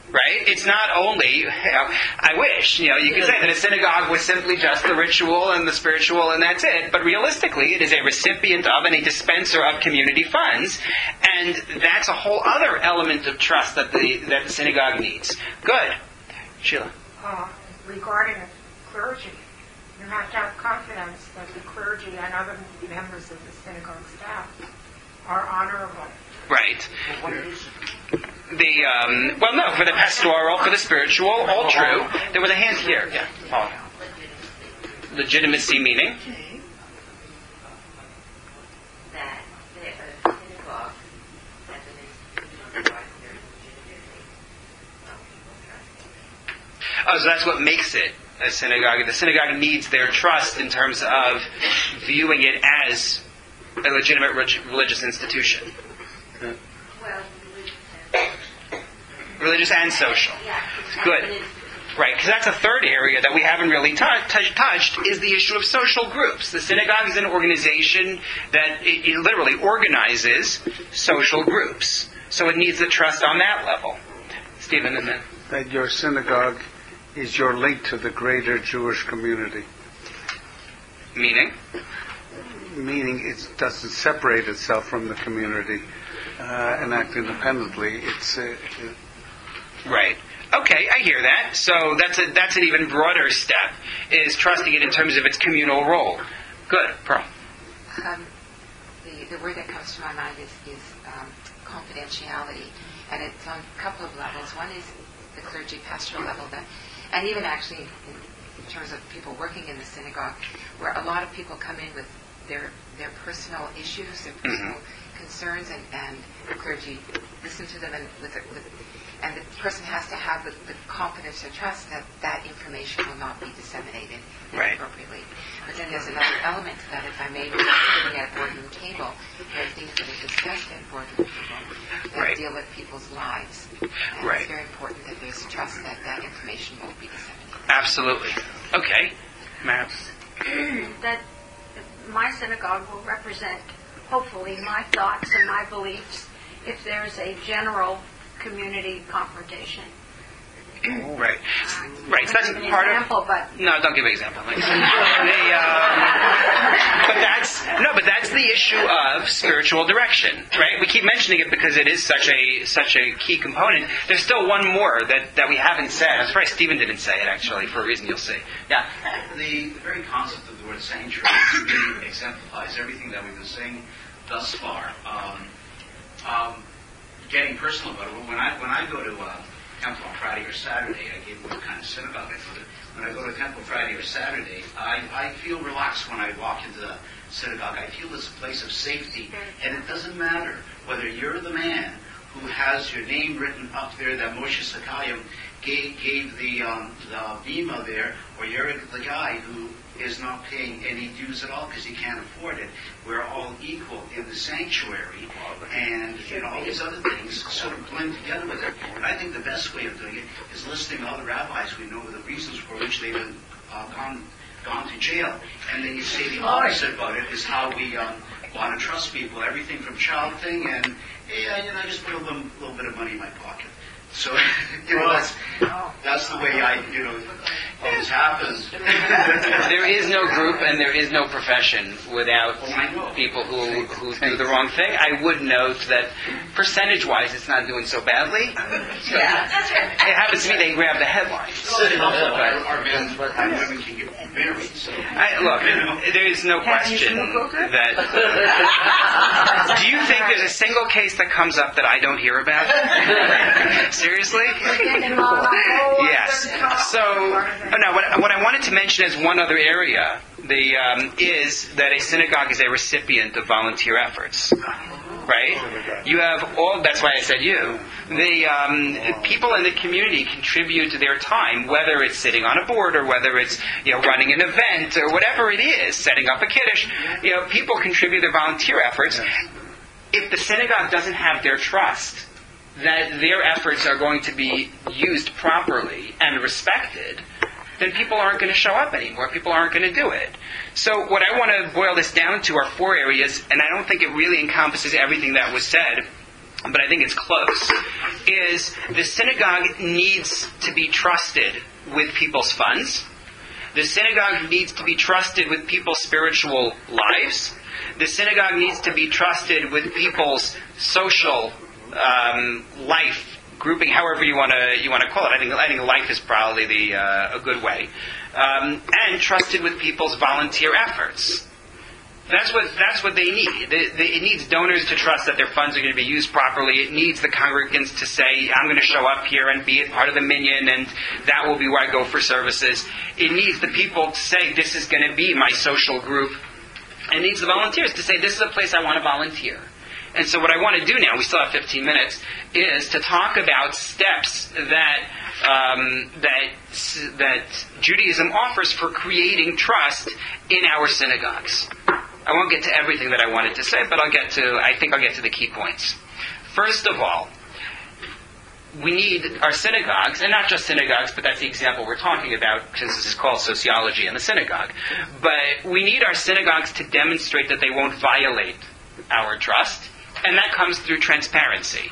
Right? It's not only, you know, I wish, you know, you could say that a synagogue was simply just the ritual and the spiritual and that's it, but realistically it is a recipient of and a dispenser of community funds, and that's a whole other element of trust that the, that the synagogue needs. Good. Sheila. Uh, regarding clergy, you have to have confidence that the clergy and other members of the synagogue staff are honorable. Right. The, um, well, no, for the pastoral, for the spiritual, all true. There was a hand here. Yeah. Oh. Legitimacy meaning? That the synagogue as an institution. Oh, so that's what makes it a synagogue. The synagogue needs their trust in terms of viewing it as a legitimate religious institution. Well, Religious and social. Good. Right, because that's a third area that we haven't really t- t- touched, is the issue of social groups. The synagogue is an organization that it, it literally organizes social groups. So it needs the trust on that level. Stephen, and then... That your synagogue is your link to the greater Jewish community. Meaning? Meaning it doesn't separate itself from the community uh, and act independently. It's... Uh, it, Right. Okay, I hear that. So that's a that's an even broader step, is trusting it in terms of its communal role. Good. Pearl. Um, the, the word that comes to my mind is, is um, confidentiality. And it's on a couple of levels. One is the clergy pastoral level, that, and even actually in terms of people working in the synagogue, where a lot of people come in with their their personal issues, their personal mm-hmm. concerns, and, and the clergy listen to them and with, with and the person has to have the, the confidence or trust that that information will not be disseminated right. inappropriately. But then there's another element to that, if I may, when I'm sitting at a boardroom table, there are things that are discussed at a boardroom table that right. deal with people's lives. And right. it's very important that there's trust that that information won't be disseminated. Absolutely. Okay. Maps. That my synagogue will represent, hopefully, my thoughts and my beliefs if there's a general community confrontation. Right. Right. So that's an part example, of. But no, don't give an example. the, um, but that's no, but that's the issue of spiritual direction, right? We keep mentioning it because it is such a such a key component. There's still one more that, that we haven't said. I'm surprised Stephen didn't say it actually, for a reason you'll see. Yeah. The, the very concept of the word sanctuary really exemplifies everything that we've been saying thus far. Um, um, getting personal about it. When I when I go to uh, Temple on Friday or Saturday, I gave what kind of synagogue I go to. When I go to Temple Friday or Saturday, I, I feel relaxed when I walk into the synagogue. I feel it's a place of safety, and it doesn't matter whether you're the man who has your name written up there that Moshe Sakayim gave, gave the um, the bima there, or you're the guy who is not paying any dues at all because he can't afford it. We're all equal in the sanctuary, and you know all these other things sort of blend together with it. And I think the best way of doing it is listening to all the rabbis we know the reasons for which they've been uh, gone gone to jail, and then you say the opposite about it is how we um, want to trust people, everything from child thing, and yeah, you know, just put a little, little bit of money in my pocket. So, you know, that's, that's the way I, you know, always happens. There is no group and there is no profession without people who, who do the wrong thing. I would note that percentage-wise it's not doing so badly. Yeah. It happens to me, they grab the headlines. Our men and women can get married. So. I, look, there is no question that... Do you think there's a single case that comes up that I don't hear about? Seriously? Yes. So, oh, no, what, what I wanted to mention as one other area the, um, is that a synagogue is a recipient of volunteer efforts. Right? You have all, that's why I said you, the um, people in the community contribute to their time, whether it's sitting on a board or whether it's, you know, running an event or whatever it is, setting up a kiddush. You know, people contribute their volunteer efforts. If the synagogue doesn't have their trust that their efforts are going to be used properly and respected, then people aren't going to show up anymore. People aren't going to do it. So what I want to boil this down to are four areas, and I don't think it really encompasses everything that was said. but I think it's close, is the synagogue needs to be trusted with people's funds. The synagogue needs to be trusted with people's spiritual lives. The synagogue needs to be trusted with people's social um, life, grouping, however you want to you want to call it. I think I think life is probably the uh, a good way, um, and trusted with people's volunteer efforts. That's what that's what they need. The, the, it needs donors to trust that their funds are going to be used properly. It needs the congregants to say, I'm going to show up here and be a part of the minyan, and that will be where I go for services. It needs the people to say, this is going to be my social group. It needs the volunteers to say, this is a place I want to volunteer. And so what I want to do now, we still have fifteen minutes, is to talk about steps that um, that that Judaism offers for creating trust in our synagogues. I won't get to everything that I wanted to say, but I'll get to, I think I'll get to the key points. First of all, we need our synagogues, and not just synagogues, but that's the example we're talking about, since this is called sociology in the synagogue. But we need our synagogues to demonstrate that they won't violate our trust, and that comes through transparency.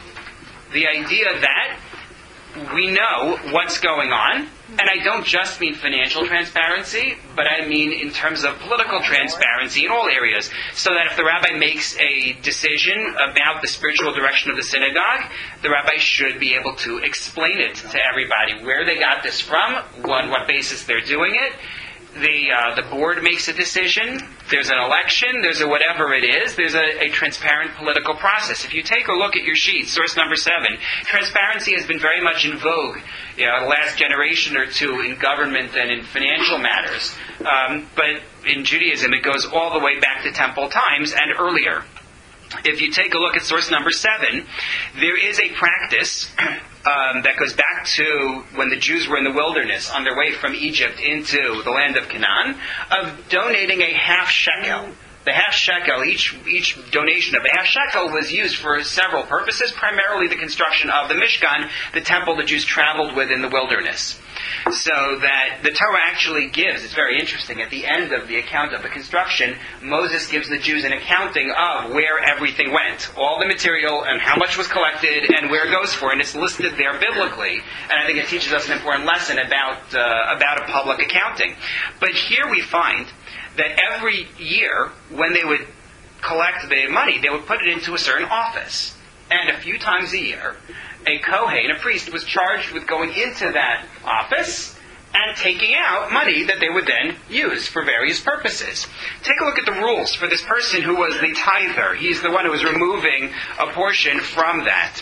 The idea that we know what's going on, and I don't just mean financial transparency, but I mean in terms of political transparency in all areas, so that if the rabbi makes a decision about the spiritual direction of the synagogue, the rabbi should be able to explain it to everybody, where they got this from, on what basis they're doing it. The uh, the board makes a decision, there's an election, there's a whatever it is, there's a, a transparent political process. If you take a look at your sheet, source number seven, transparency has been very much in vogue, you know, the last generation or two in government and in financial matters. Um, but in Judaism, it goes all the way back to temple times and earlier. If you take a look at source number seven, there is a practice um, that goes back to when the Jews were in the wilderness on their way from Egypt into the land of Canaan, of donating a half shekel. The half shekel, each each donation of a half shekel was used for several purposes, primarily the construction of the Mishkan, the temple the Jews traveled with in the wilderness. So that the Torah actually gives, it's very interesting, at the end of the account of the construction, Moses gives the Jews an accounting of where everything went, all the material and how much was collected and where it goes for, and it's listed there biblically. And I think it teaches us an important lesson about uh, about a public accounting. But here we find that every year, when they would collect the money, they would put it into a certain office. And a few times a year, a Kohen, a priest, was charged with going into that office and taking out money that they would then use for various purposes. Take a look at the rules for this person who was the tither. He's the one who was removing a portion from that.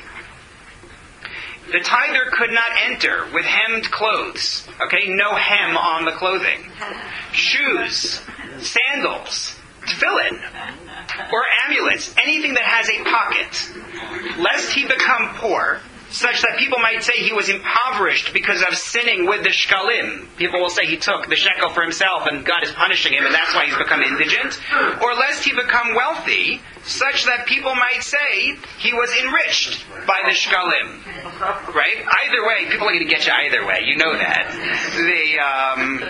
The tither could not enter with hemmed clothes. Okay, no hem on the clothing. Shoes, sandals, tefillin, or amulets, anything that has a pocket, lest he become poor, such that people might say he was impoverished because of sinning with the shkalim. People will say he took the shekel for himself and God is punishing him and that's why he's become indigent. Or lest he become wealthy, such that people might say he was enriched by the shkalim. Right? Either way, people are going to get you either way. You know that. The... Um,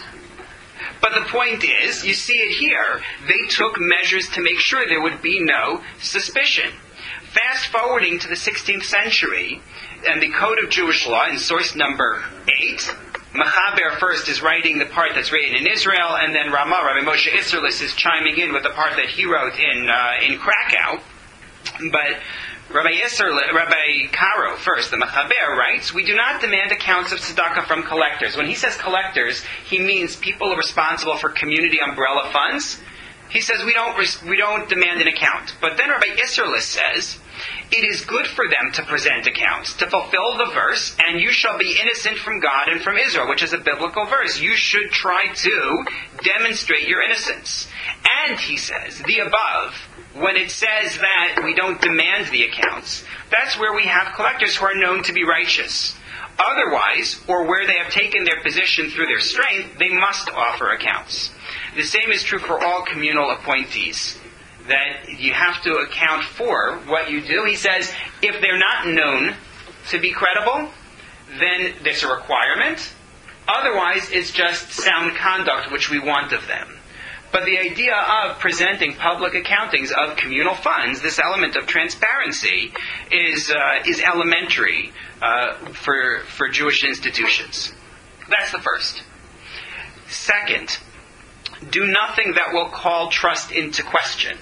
But the point is, you see it here, they took measures to make sure there would be no suspicion. Fast forwarding to the sixteenth century, and the Code of Jewish Law in source number eight, Mechaber first is writing the part that's written in Israel, and then Ramah, Rabbi Moshe Isserlis, is chiming in with the part that he wrote in uh, in Krakow. But Rabbi Isser, Rabbi Caro, first, the Mechaber, writes, we do not demand accounts of tzedakah from collectors. When he says collectors, he means people responsible for community umbrella funds. He says we don't we don't demand an account. But then Rabbi Isserlis says, it is good for them to present accounts, to fulfill the verse, and you shall be innocent from God and from Israel, which is a biblical verse. You should try to demonstrate your innocence. And, he says, the above, when it says that we don't demand the accounts, that's where we have collectors who are known to be righteous. Otherwise, or where they have taken their position through their strength, they must offer accounts. The same is true for all communal appointees, that you have to account for what you do. He says, if they're not known to be credible, then there's a requirement. Otherwise, it's just sound conduct which we want of them. But the idea of presenting public accountings of communal funds, this element of transparency, is uh, is elementary uh, for for Jewish institutions. That's the first. Second, do nothing that will call trust into question.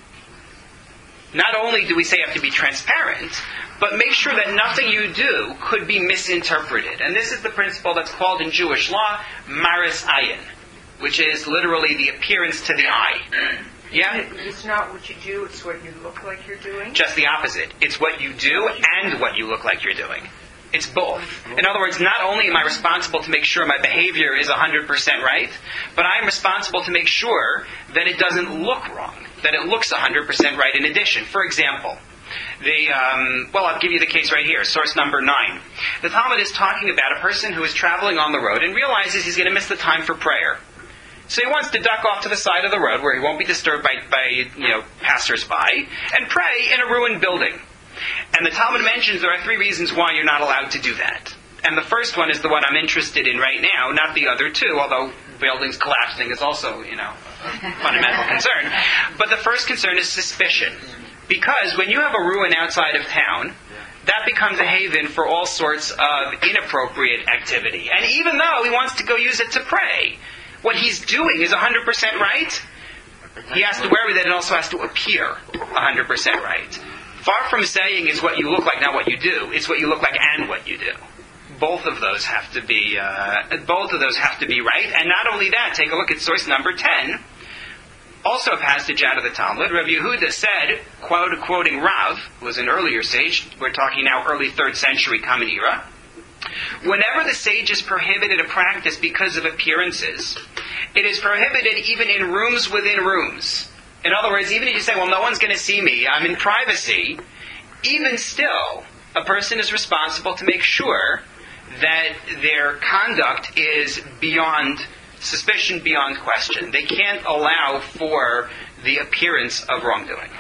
Not only do we say you have to be transparent, but make sure that nothing you do could be misinterpreted. And this is the principle that's called in Jewish law maris ayin, which is literally the appearance to the eye. Yeah? It's not what you do, it's what you look like you're doing? Just the opposite. It's what you do and what you look like you're doing. It's both. In other words, not only am I responsible to make sure my behavior is one hundred percent right, but I'm responsible to make sure that it doesn't look wrong, that it looks one hundred percent right in addition. For example, the um, well, I'll give you the case right here, source number nine. The Talmud is talking about a person who is traveling on the road and realizes he's going to miss the time for prayer. So he wants to duck off to the side of the road where he won't be disturbed by, by you know, passers-by and pray in a ruined building. And the Talmud mentions there are three reasons why you're not allowed to do that. And the first one is the one I'm interested in right now, not the other two, although buildings collapsing is also, you know, a fundamental concern. But the first concern is suspicion. Because when you have a ruin outside of town, that becomes a haven for all sorts of inappropriate activity. And even though he wants to go use it to pray, what he's doing is one hundred percent right. He has to worry that it also has to appear one hundred percent right. Far from saying is what you look like, not what you do. It's what you look like and what you do. Both of those have to be uh, both of those have to be right. And not only that, take a look at source number ten. Also a passage out of the Talmud. Rav Yehuda said, quote, quoting Rav, who was an earlier sage, we're talking now early third century Common Era, whenever the sages prohibited a practice because of appearances, it is prohibited even in rooms within rooms. In other words, even if you say, well, no one's going to see me, I'm in privacy, even still, a person is responsible to make sure that their conduct is beyond suspicion, beyond question. They can't allow for the appearance of wrongdoing.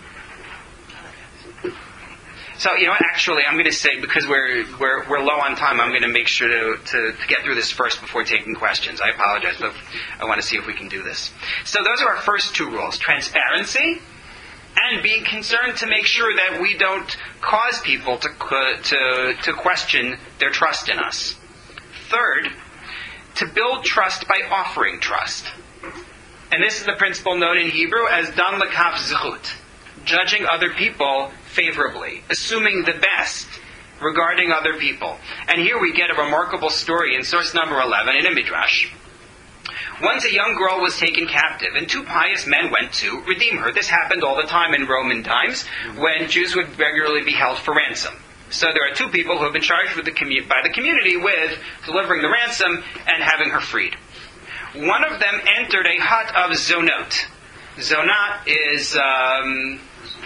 So, you know, actually, I'm going to say, because we're we're we're low on time, I'm going to make sure to, to, to get through this first before taking questions. I apologize, but I want to see if we can do this. So those are our first two rules: transparency and being concerned to make sure that we don't cause people to to to question their trust in us. Third, to build trust by offering trust. And this is the principle known in Hebrew as dan lekaf zechut, judging other people favorably, assuming the best regarding other people. And here we get a remarkable story in source number eleven in a midrash. Once a young girl was taken captive, and two pious men went to redeem her. This happened all the time in Roman times, when Jews would regularly be held for ransom. So there are two people who have been charged with the commu- by the community with delivering the ransom and having her freed. One of them entered a hut of zonot. Zonot is... Um,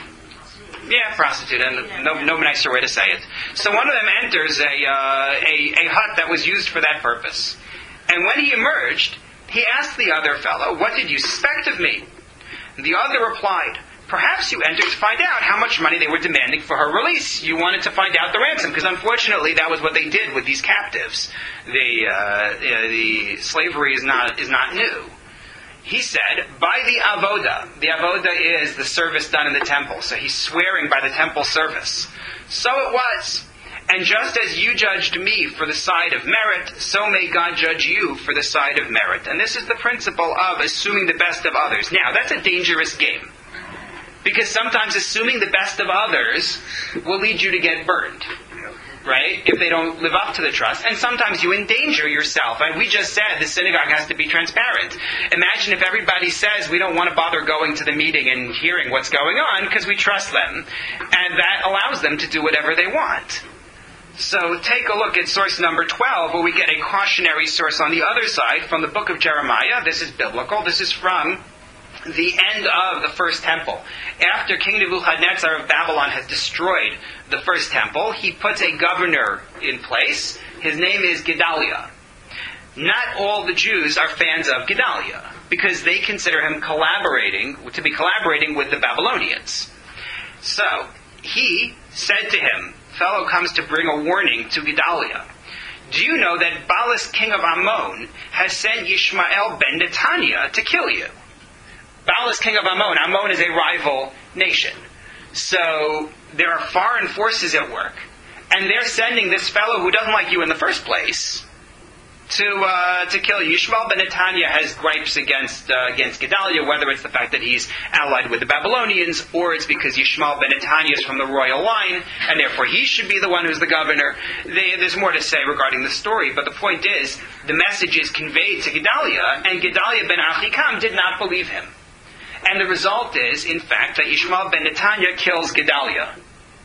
Yeah, prostitute, and no, no nicer way to say it. So one of them enters a, uh, a, a hut that was used for that purpose. And when he emerged, he asked the other fellow, "What did you suspect of me?" And the other replied, "Perhaps you entered to find out how much money they were demanding for her release. You wanted to find out the ransom, because unfortunately that was what they did with these captives. The, uh, the slavery is not is not new." He said, "By the avoda." The avoda is the service done in the temple. So he's swearing by the temple service. "So it was. And just as you judged me for the side of merit, so may God judge you for the side of merit." And this is the principle of assuming the best of others. Now, that's a dangerous game. Because sometimes assuming the best of others will lead you to get burned. Right? If they don't live up to the trust. And sometimes you endanger yourself. And we just said the synagogue has to be transparent. Imagine if everybody says we don't want to bother going to the meeting and hearing what's going on because we trust them. And that allows them to do whatever they want. So take a look at source number twelve, where we get a cautionary source on the other side from the book of Jeremiah. This is biblical. This is from the end of the first temple. After King Nebuchadnezzar of Babylon has destroyed the first temple, he puts a governor in place. His name is Gedaliah. Not all the Jews are fans of Gedaliah, because they consider him collaborating, to be collaborating with the Babylonians. So, he said to him, fellow comes to bring a warning to Gedaliah. "Do you know that Balus, king of Ammon, has sent Yishmael ben Netaniah to kill you?" Baal is king of Ammon. Ammon is a rival nation. So there are foreign forces at work. And they're sending this fellow who doesn't like you in the first place to uh, to kill you. Yishmael ben Netanya has gripes against uh, against Gedaliah, whether it's the fact that he's allied with the Babylonians, or it's because Yishmael ben Netanya is from the royal line, and therefore he should be the one who's the governor. They, there's more to say regarding the story, but the point is, the message is conveyed to Gedaliah, and Gedaliah ben Achikam did not believe him. And the result is, in fact, that Yishmael ben Netanya kills Gedaliah.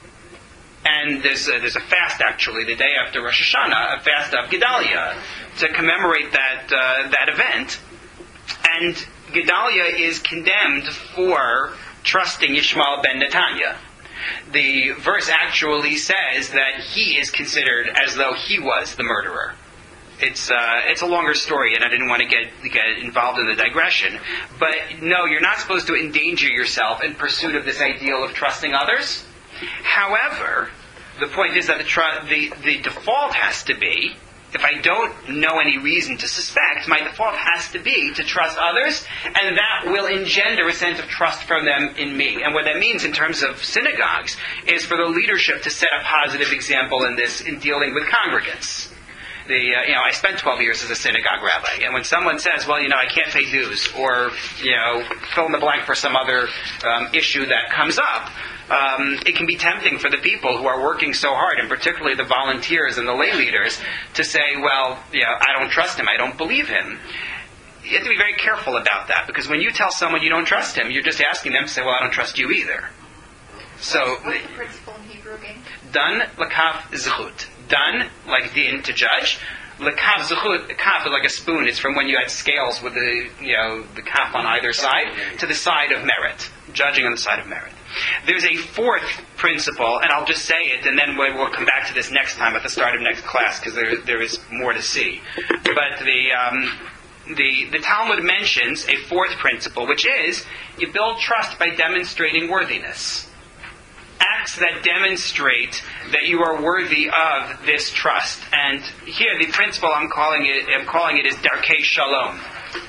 And there's a, there's a fast, actually, the day after Rosh Hashanah, a fast of Gedaliah, to commemorate that uh, that event. And Gedaliah is condemned for trusting Yishmael ben Netanya. The verse actually says that he is considered as though he was the murderer. It's uh, it's a longer story, and I didn't want to get get involved in the digression. But no, you're not supposed to endanger yourself in pursuit of this ideal of trusting others. However, the point is that the, tr- the the default has to be, if I don't know any reason to suspect, my default has to be to trust others, and that will engender a sense of trust from them in me. And what that means in terms of synagogues is for the leadership to set a positive example in this, in dealing with congregants. The, uh, you know, I spent twelve years as a synagogue rabbi, and when someone says, well, you know, I can't pay dues, or, you know, fill in the blank for some other um, issue that comes up, um, it can be tempting for the people who are working so hard, and particularly the volunteers and the lay leaders, to say, well, you know, I don't trust him, I don't believe him. You have to be very careful about that, because when you tell someone you don't trust him, you're just asking them to say, well, I don't trust you either. So, what's the principle in Hebrew again? Dan l'kaf zechut. Dan, like din, to judge. L'kaf zechut, kaf is like a spoon. It's from when you had scales with the, you know, the kaf on either side, to the side of merit. Judging on the side of merit. There's a fourth principle, and I'll just say it, and then we'll come back to this next time at the start of next class, because there, there is more to see. But the... Um, The, the Talmud mentions a fourth principle, which is you build trust by demonstrating worthiness. Acts that demonstrate that you are worthy of this trust. And here the principle I'm calling it, I'm calling it is Darkei Shalom,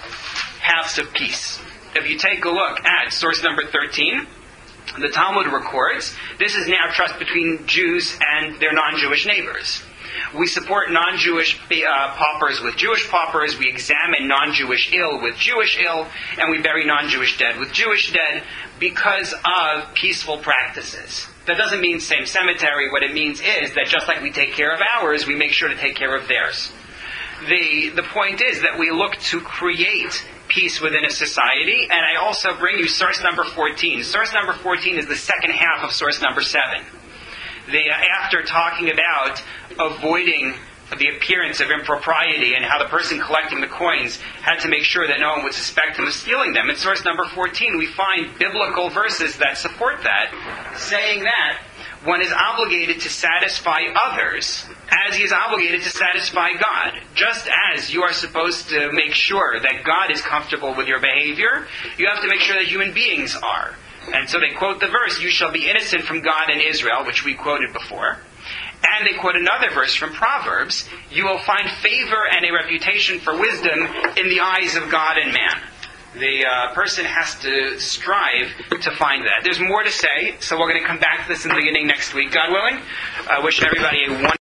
paths of peace. If you take a look at source number thirteen, the Talmud records this is now trust between Jews and their non-Jewish neighbors. We support non-Jewish uh, paupers with Jewish paupers. We examine non-Jewish ill with Jewish ill. And we bury non-Jewish dead with Jewish dead because of peaceful practices. That doesn't mean same cemetery. What it means is that just like we take care of ours, we make sure to take care of theirs. The, the point is that we look to create peace within a society. And I also bring you source number fourteen. Source number fourteen is the second half of source number seven. The, uh, after talking about avoiding the appearance of impropriety and how the person collecting the coins had to make sure that no one would suspect him of stealing them, in source number fourteen we find biblical verses that support that, saying that one is obligated to satisfy others as he is obligated to satisfy God. Just as you are supposed to make sure that God is comfortable with your behavior, you have to make sure that human beings are. And so they quote the verse, you shall be innocent from God and Israel, which we quoted before. And they quote another verse from Proverbs, you will find favor and a reputation for wisdom in the eyes of God and man. The uh, person has to strive to find that. There's more to say, so we're going to come back to this in the beginning next week, God willing. I uh, wish everybody a wonderful